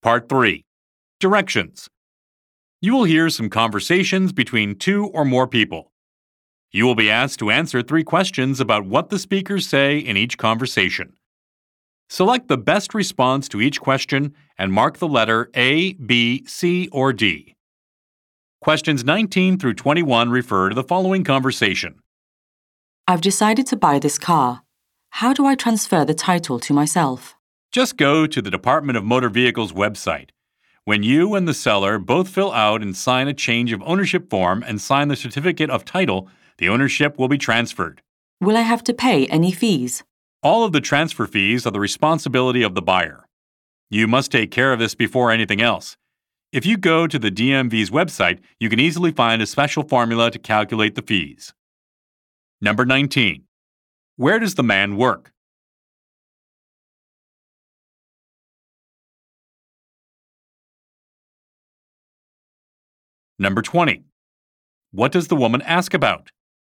Part 3. Directions. You will hear some conversations between two or more people. You will be asked to answer 3 questions about what the speakers say in each conversation. Select the best response to each question and mark the letter A, B, C, or D. Questions 19 through 21 refer to the following conversation. I've decided to buy this car. How do I transfer the title to myself? Just go to the Department of Motor Vehicles website. When you and the seller both fill out and sign a change of ownership form and sign the certificate of title, the ownership will be transferred. Will I have to pay any fees? All of the transfer fees are the responsibility of the buyer. You must take care of this before anything else. If you go to the DMV's website, you can easily find a special formula to calculate the fees. Number 19. Where does the man work? Number 20. What does the woman ask about?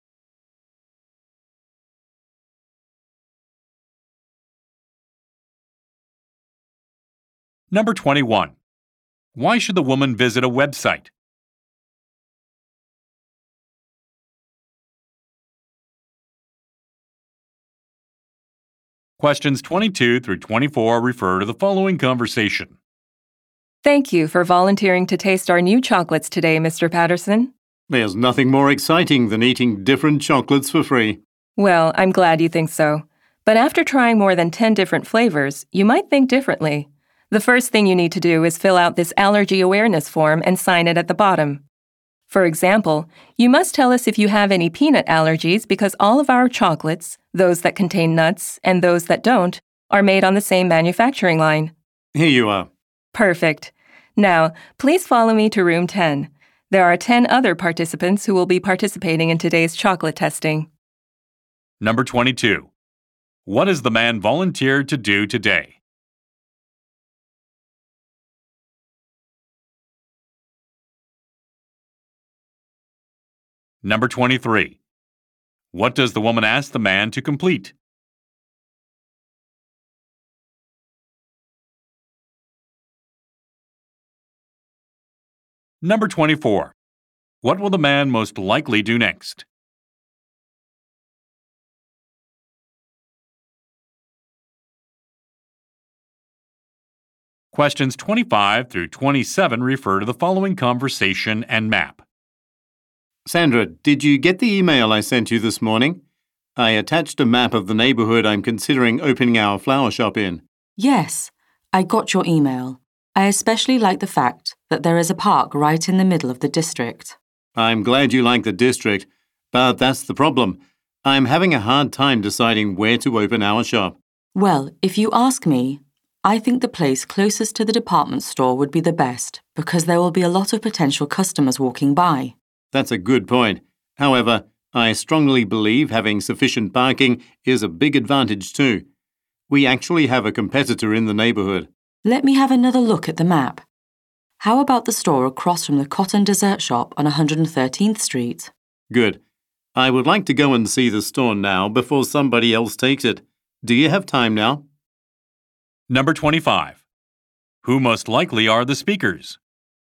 Number 21. Why should the woman visit a website? Questions 22 through 24 refer to the following conversation. Thank you for volunteering to taste our new chocolates today, Mr. Patterson. There's nothing more exciting than eating different chocolates for free. Well, I'm glad you think so. But after trying more than 10 different flavors, you might think differently. The first thing you need to do is fill out this allergy awareness form and sign it at the bottom. For example, you must tell us if you have any peanut allergies because all of our chocolates, those that contain nuts and those that don't, are made on the same manufacturing line. Here you are. Perfect. Now, please follow me to room 10. There are 10 other participants who will be participating in today's chocolate testing. Number 22. What has the man volunteered to do today? Number 23. What does the woman ask the man to complete? Number 24. What will the man most likely do next? Questions 25 through 27 refer to the following conversation and map. Sandra, did you get the email I sent you this morning? I attached a map of the neighborhood I'm considering opening our flower shop in. Yes, I got your email. I especially like the fact that there is a park right in the middle of the district. I'm glad you like the district, but that's the problem. I'm having a hard time deciding where to open our shop. Well, if you ask me, I think the place closest to the department store would be the best because there will be a lot of potential customers walking by. That's a good point. However, I strongly believe having sufficient parking is a big advantage too. We actually have a competitor in the neighborhood. Let me have another look at the map. How about the store across from the Cotton Dessert Shop on 113th Street? Good. I would like to go and see the store now before somebody else takes it. Do you have time now? Number 25. Who most likely are the speakers?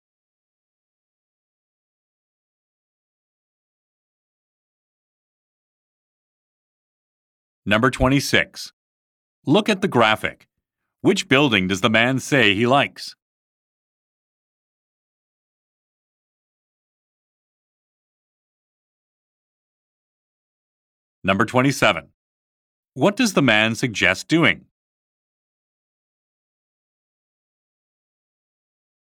Number 26. Look at the graphic. Which building does the man say he likes? Number 27. What does the man suggest doing?